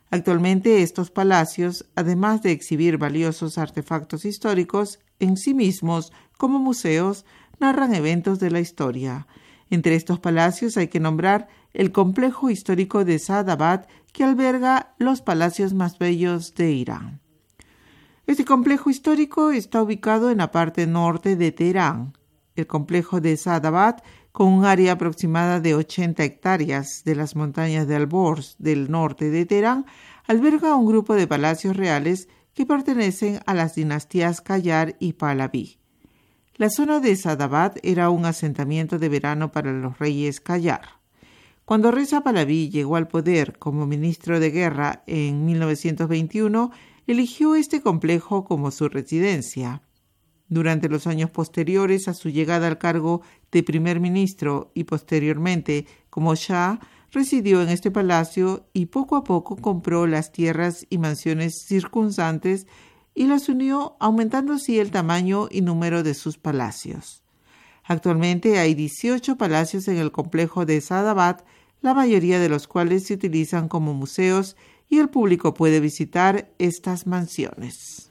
Actualmente estos palacios, además de exhibir valiosos artefactos históricos, en sí mismos, como museos, narran eventos de la historia. Entre estos palacios hay que nombrar el complejo histórico de Saadabad, que alberga los palacios más bellos de Irán. Este complejo histórico está ubicado en la parte norte de Teherán. El complejo de Saadabad, con un área aproximada de 80 hectáreas de las montañas de Alborz del norte de Teherán, alberga un grupo de palacios reales que pertenecen a las dinastías Qajar y Pahlaví. La zona de Saadabad era un asentamiento de verano para los reyes Qajar. Cuando Reza Pahlaví llegó al poder como ministro de guerra en 1921, eligió este complejo como su residencia. Durante los años posteriores a su llegada al cargo de primer ministro y posteriormente como Shah, residió en este palacio y poco a poco compró las tierras y mansiones circundantes y las unió, aumentando así el tamaño y número de sus palacios. Actualmente hay 18 palacios en el complejo de Saadabad, la mayoría de los cuales se utilizan como museos y el público puede visitar estas mansiones.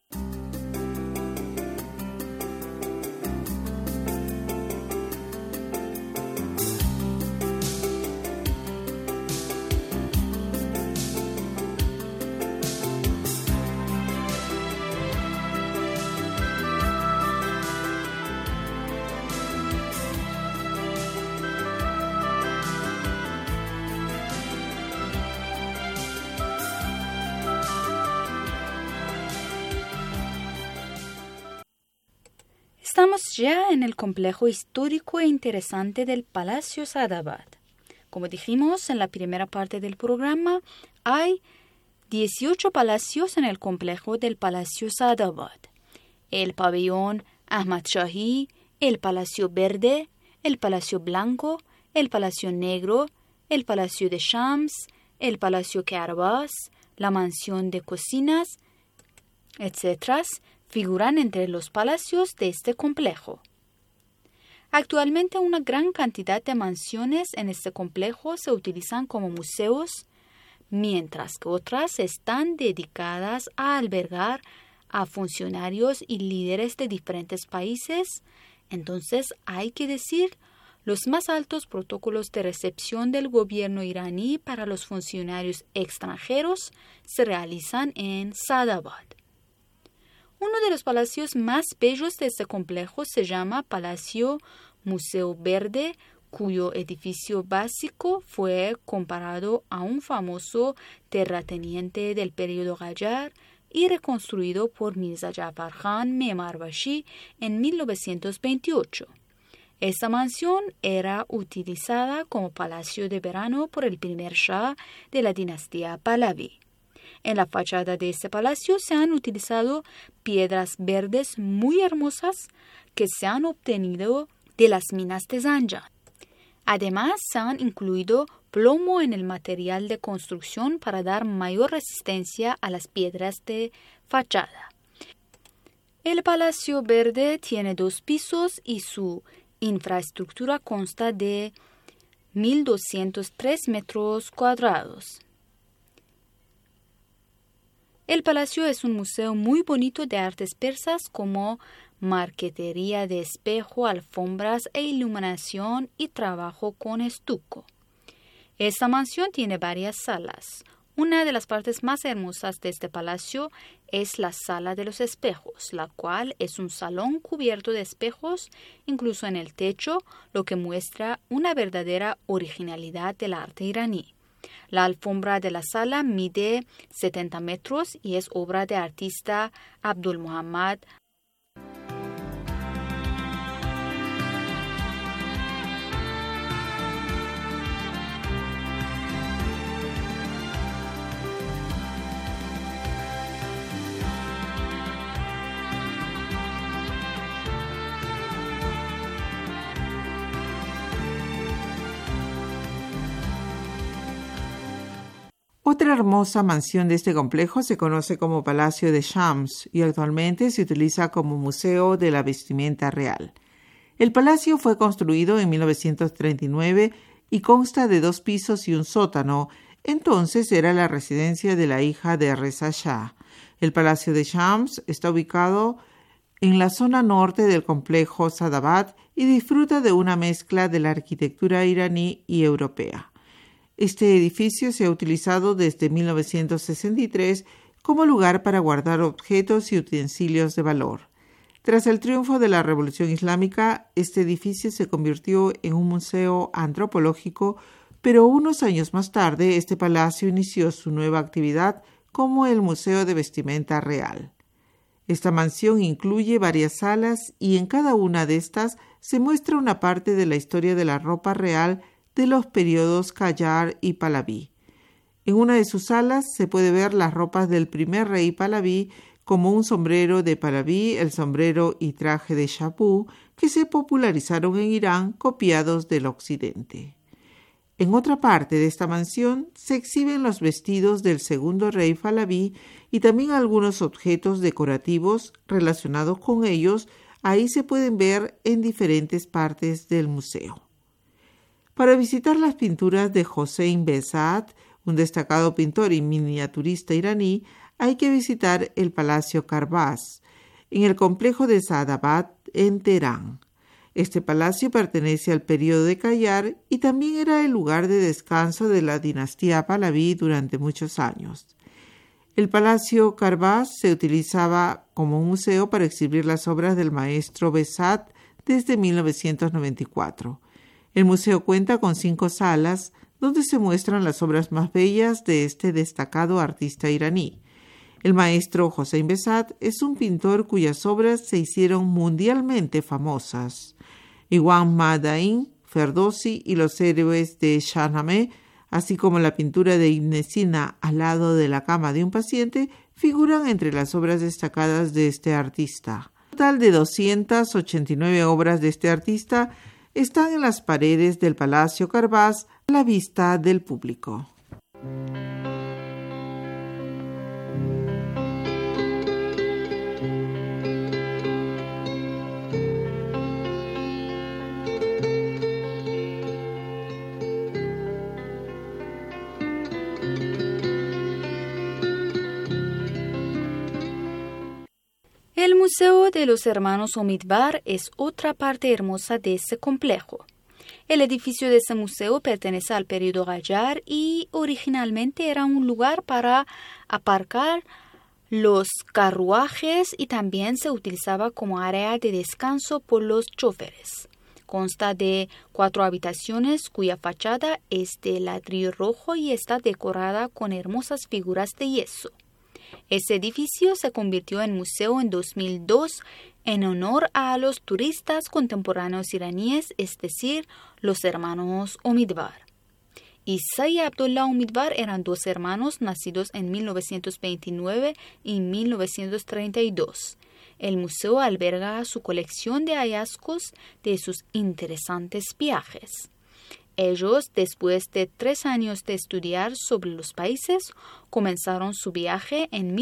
Estamos ya en el complejo histórico e interesante del Palacio Saadabad. Como dijimos en la primera parte del programa, hay 18 palacios en el complejo del Palacio Saadabad. El pabellón Ahmad Shahi, el Palacio Verde, el Palacio Blanco, el Palacio Negro, el Palacio de Shams, el Palacio Kerbas, la Mansión de Cocinas, etc., figuran entre los palacios de este complejo. Actualmente una gran cantidad de mansiones en este complejo se utilizan como museos, mientras que otras están dedicadas a albergar a funcionarios y líderes de diferentes países. Entonces hay que decir, los más altos protocolos de recepción del gobierno iraní para los funcionarios extranjeros se realizan en Saadabad. Uno de los palacios más bellos de este complejo se llama Palacio Museo Verde, cuyo edificio básico fue comparado a un famoso terrateniente del periodo Qajar y reconstruido por Mirza Jafar Khan Memarbashi en 1928. Esta mansión era utilizada como palacio de verano por el primer Shah de la dinastía Pahlaví. En la fachada de este palacio se han utilizado piedras verdes muy hermosas que se han obtenido de las minas de Zanjan. Además, se han incluido plomo en el material de construcción para dar mayor resistencia a las piedras de fachada. El Palacio Verde tiene 2 pisos y su infraestructura consta de 1.203 metros cuadrados. El palacio es un museo muy bonito de artes persas como marquetería de espejo, alfombras e iluminación y trabajo con estuco. Esta mansión tiene varias salas. Una de las partes más hermosas de este palacio es la Sala de los Espejos, la cual es un salón cubierto de espejos, incluso en el techo, lo que muestra una verdadera originalidad del arte iraní. La alfombra de la sala mide 70 metros y es obra de artista Abdul Muhammad. Otra hermosa mansión de este complejo se conoce como Palacio de Shams y actualmente se utiliza como museo de la vestimenta real. El palacio fue construido en 1939 y consta de 2 pisos y un sótano, entonces era la residencia de la hija de Reza Shah. El Palacio de Shams está ubicado en la zona norte del complejo Sadabad y disfruta de una mezcla de la arquitectura iraní y europea. Este edificio se ha utilizado desde 1963 como lugar para guardar objetos y utensilios de valor. Tras el triunfo de la Revolución Islámica, este edificio se convirtió en un museo antropológico, pero unos años más tarde este palacio inició su nueva actividad como el Museo de Vestimenta Real. Esta mansión incluye varias salas y en cada una de estas se muestra una parte de la historia de la ropa real de los periodos Qajar y Pahlaví. En una de sus salas se puede ver las ropas del primer rey Pahlaví, como un sombrero de Pahlaví, el sombrero y traje de Shapur, que se popularizaron en Irán, copiados del occidente. En otra parte de esta mansión se exhiben los vestidos del segundo rey Pahlaví y también algunos objetos decorativos relacionados con ellos. Ahí se pueden ver en diferentes partes del museo. Para visitar las pinturas de Hossein Behzad, un destacado pintor y miniaturista iraní, hay que visitar el Palacio Karbaz, en el complejo de Saadabad, en Teherán. Este palacio pertenece al período de Qajar y también era el lugar de descanso de la dinastía Pahlaví durante muchos años. El Palacio Karbaz se utilizaba como un museo para exhibir las obras del maestro Behzad desde 1994. El museo cuenta con 5 salas donde se muestran las obras más bellas de este destacado artista iraní. El maestro Hossein Behzad es un pintor cuyas obras se hicieron mundialmente famosas. Iwan Madain, Ferdowsi y los héroes de Shahnameh, así como la pintura de Ibn Sina al lado de la cama de un paciente, figuran entre las obras destacadas de este artista. Un total de 289 obras de este artista están en las paredes del Palacio Karbaz a la vista del público. El Museo de los Hermanos Omidbar es otra parte hermosa de ese complejo. El edificio de ese museo pertenece al período Qajar y originalmente era un lugar para aparcar los carruajes y también se utilizaba como área de descanso por los choferes. Consta de 4 habitaciones cuya fachada es de ladrillo rojo y está decorada con hermosas figuras de yeso. Ese edificio se convirtió en museo en 2002 en honor a los turistas contemporáneos iraníes, es decir, los hermanos Omidbar. Isa y Abdullah Omidbar eran 2 hermanos nacidos en 1929 y 1932. El museo alberga su colección de hallazgos de sus interesantes viajes. Ellos, después de 3 años de estudiar sobre los países, comenzaron su viaje en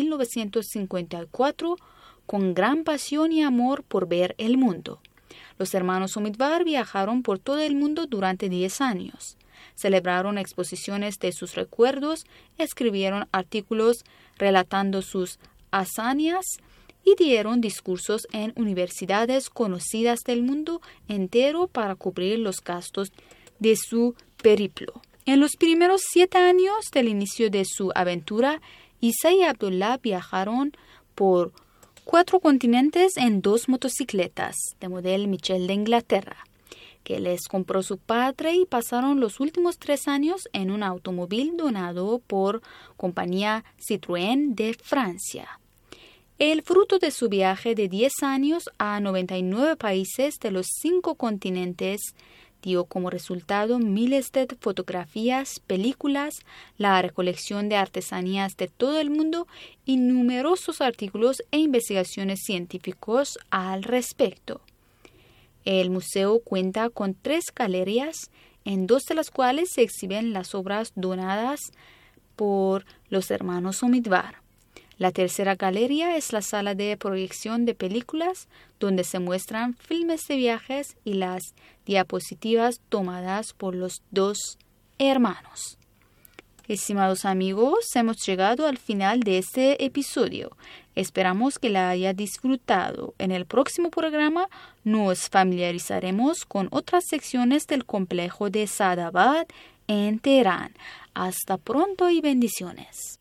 1954 con gran pasión y amor por ver el mundo. Los hermanos Omidbar viajaron por todo el mundo durante 10 años. Celebraron exposiciones de sus recuerdos, escribieron artículos relatando sus hazañas y dieron discursos en universidades conocidas del mundo entero para cubrir los gastos de su periplo. En los primeros 7 años del inicio de su aventura, Isa y Abdullah viajaron por 4 continentes en 2 motocicletas de modelo Michel de Inglaterra, que les compró su padre, y pasaron los últimos 3 años en un automóvil donado por compañía Citroën de Francia. El fruto de su viaje de 10 años a 99 países de los 5 continentes dio como resultado miles de fotografías, películas, la recolección de artesanías de todo el mundo y numerosos artículos e investigaciones científicos al respecto. El museo cuenta con 3 galerías, en 2 de las cuales se exhiben las obras donadas por los hermanos Omidbar. La tercera galería es la sala de proyección de películas, donde se muestran filmes de viajes y las diapositivas tomadas por los 2 hermanos. Estimados amigos, hemos llegado al final de este episodio. Esperamos que la haya disfrutado. En el próximo programa nos familiarizaremos con otras secciones del complejo de Saadabad en Teherán. Hasta pronto y bendiciones.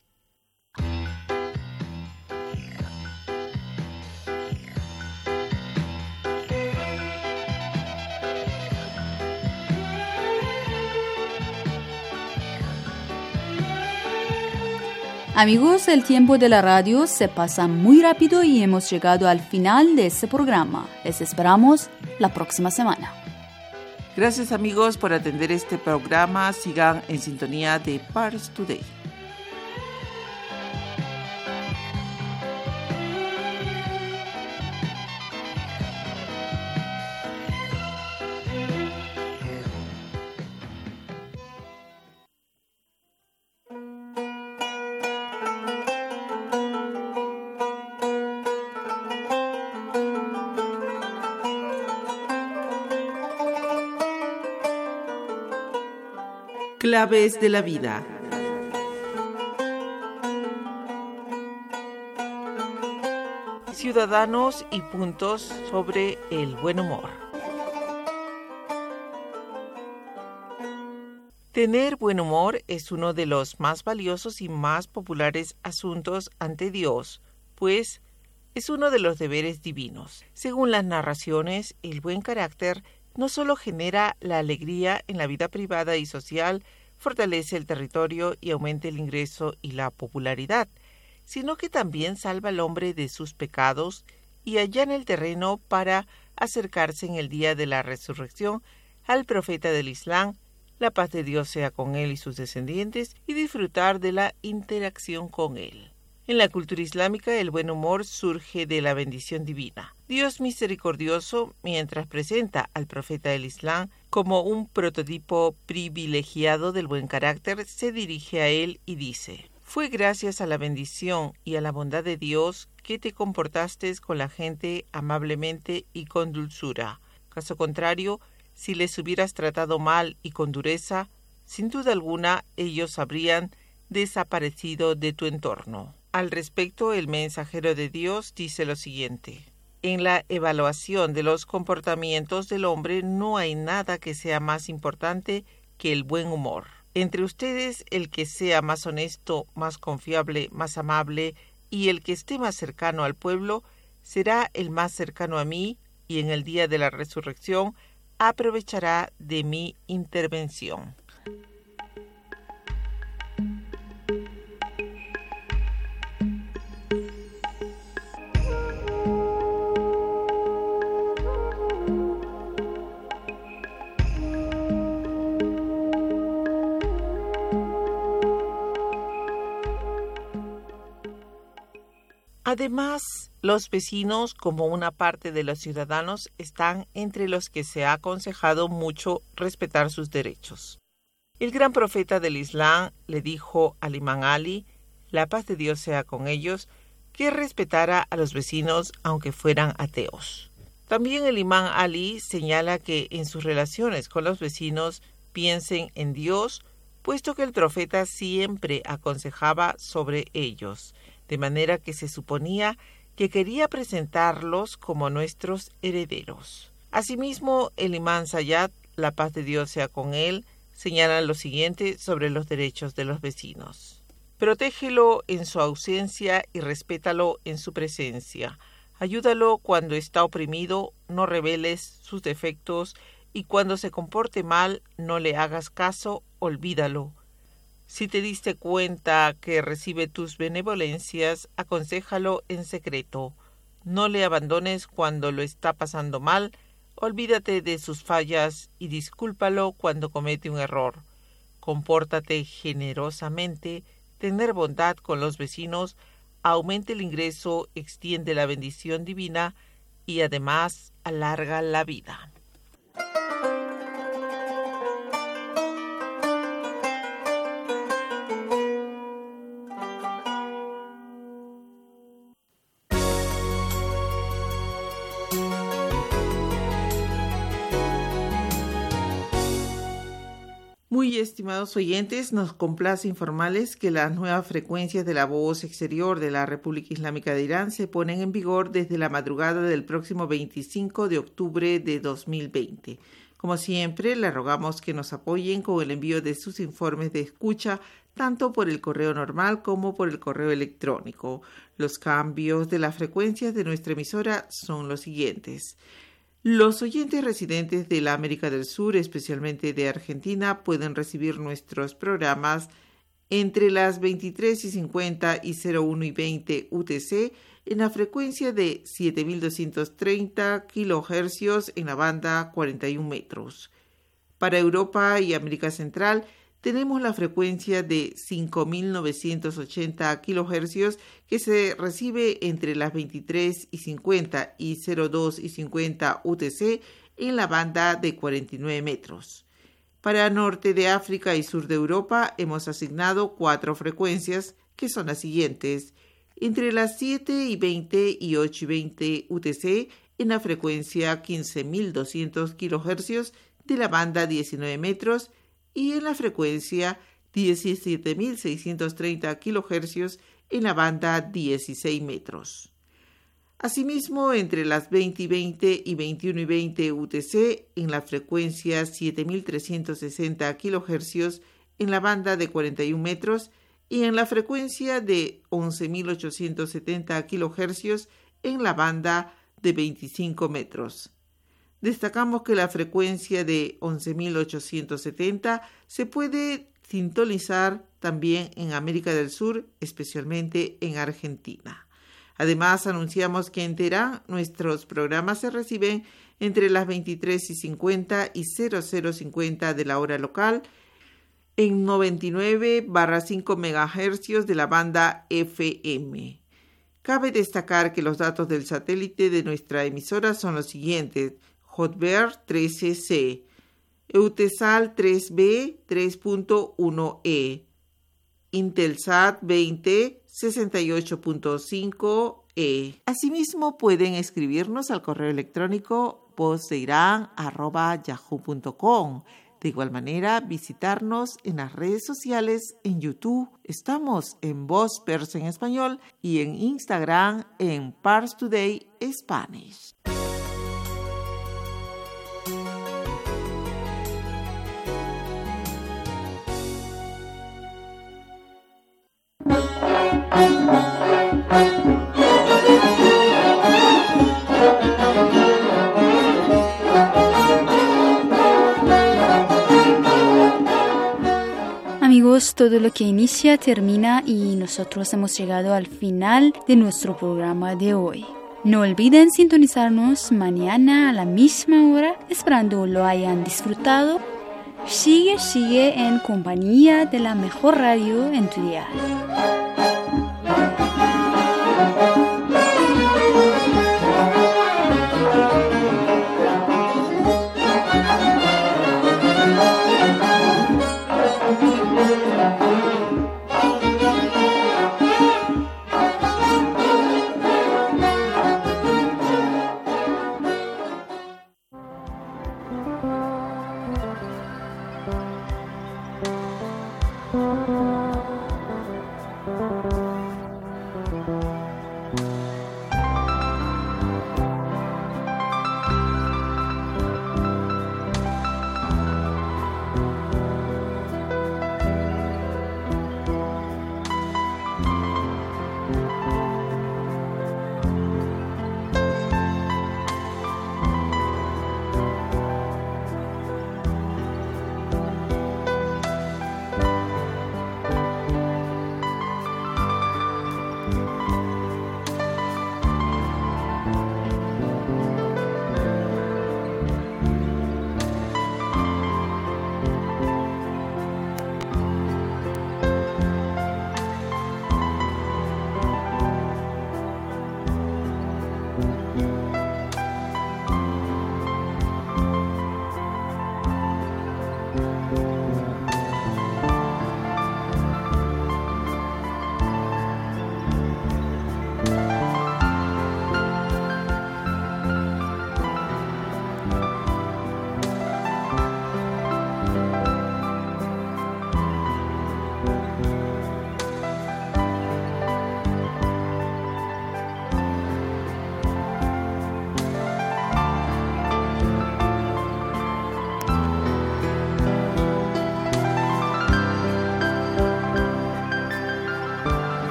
Amigos, el tiempo de la radio se pasa muy rápido y hemos llegado al final de este programa. Les esperamos la próxima semana. Gracias amigos por atender este programa. Sigan en sintonía de Pars Today. Claves de la vida. Ciudadanos y puntos sobre el buen humor. Tener buen humor es uno de los más valiosos y más populares asuntos ante Dios, pues es uno de los deberes divinos. Según las narraciones, el buen carácter no solo genera la alegría en la vida privada y social, fortalece el territorio y aumenta el ingreso y la popularidad, sino que también salva al hombre de sus pecados y allana el terreno para acercarse en el día de la resurrección al profeta del Islam, la paz de Dios sea con él y sus descendientes, y disfrutar de la interacción con él. En la cultura islámica, el buen humor surge de la bendición divina. Dios misericordioso, mientras presenta al profeta del Islam como un prototipo privilegiado del buen carácter, se dirige a él y dice: «Fue gracias a la bendición y a la bondad de Dios que te comportaste con la gente amablemente y con dulzura. Caso contrario, si les hubieras tratado mal y con dureza, sin duda alguna ellos habrían desaparecido de tu entorno». Al respecto, el mensajero de Dios dice lo siguiente: en la evaluación de los comportamientos del hombre no hay nada que sea más importante que el buen humor. Entre ustedes, el que sea más honesto, más confiable, más amable y el que esté más cercano al pueblo, será el más cercano a mí y en el día de la resurrección aprovechará de mi intervención. Además, los vecinos, como una parte de los ciudadanos, están entre los que se ha aconsejado mucho respetar sus derechos. El gran profeta del Islam le dijo al imán Ali, la paz de Dios sea con ellos, que respetara a los vecinos aunque fueran ateos. También el imán Ali señala que en sus relaciones con los vecinos piensen en Dios, puesto que el profeta siempre aconsejaba sobre ellos, de manera que se suponía que quería presentarlos como nuestros herederos. Asimismo, el imán Sayyad, la paz de Dios sea con él, señala lo siguiente sobre los derechos de los vecinos: protégelo en su ausencia y respétalo en su presencia. Ayúdalo cuando está oprimido, no reveles sus defectos, y cuando se comporte mal, no le hagas caso, olvídalo. Si te diste cuenta que recibe tus benevolencias, aconséjalo en secreto. No le abandones cuando lo está pasando mal, olvídate de sus fallas y discúlpalo cuando comete un error. Compórtate generosamente, tener bondad con los vecinos, aumenta el ingreso, extiende la bendición divina y además alarga la vida. Muy estimados oyentes, nos complace informarles que las nuevas frecuencias de la voz exterior de la República Islámica de Irán se ponen en vigor desde la madrugada del próximo 25 de octubre de 2020. Como siempre, le rogamos que nos apoyen con el envío de sus informes de escucha, tanto por el correo normal como por el correo electrónico. Los cambios de las frecuencias de nuestra emisora son los siguientes. Los oyentes residentes de la América del Sur, especialmente de Argentina, pueden recibir nuestros programas entre las 23:50 y 01:20 UTC en la frecuencia de 7.230 kHz en la banda 41 metros. Para Europa y América Central, tenemos la frecuencia de 5.980 kHz que se recibe entre las 23:50 y 02:50 UTC en la banda de 49 metros. Para Norte de África y Sur de Europa hemos asignado 4 frecuencias que son las siguientes: entre las 7:20 y 8:20 UTC en la frecuencia 15.200 kHz de la banda 19 metros y en la frecuencia 17.630 kHz en la banda 16 metros. Asimismo, entre las 20:20 y 21:20 UTC en la frecuencia 7.360 kHz en la banda de 41 metros y en la frecuencia de 11.870 kHz en la banda de 25 metros. Destacamos que la frecuencia de 11.870 se puede sintonizar también en América del Sur, especialmente en Argentina. Además, anunciamos que en Teherán nuestros programas se reciben entre las 23:50 y 00:50 de la hora local en 99/5 MHz de la banda FM. Cabe destacar que los datos del satélite de nuestra emisora son los siguientes: Hotbird 13C, Eutelsat 3B 3.1E, Intelsat 20 68.5E. Asimismo, pueden escribirnos al correo electrónico vozdeiran@yahoo.com. De igual manera, visitarnos en las redes sociales en YouTube. Estamos en Voz Persa en español y en Instagram en Pars Today Spanish. Amigos, todo lo que inicia termina y nosotros hemos llegado al final de nuestro programa de hoy. No olviden sintonizarnos mañana a la misma hora, esperando lo hayan disfrutado. Sigue en compañía de la mejor radio en tu dial.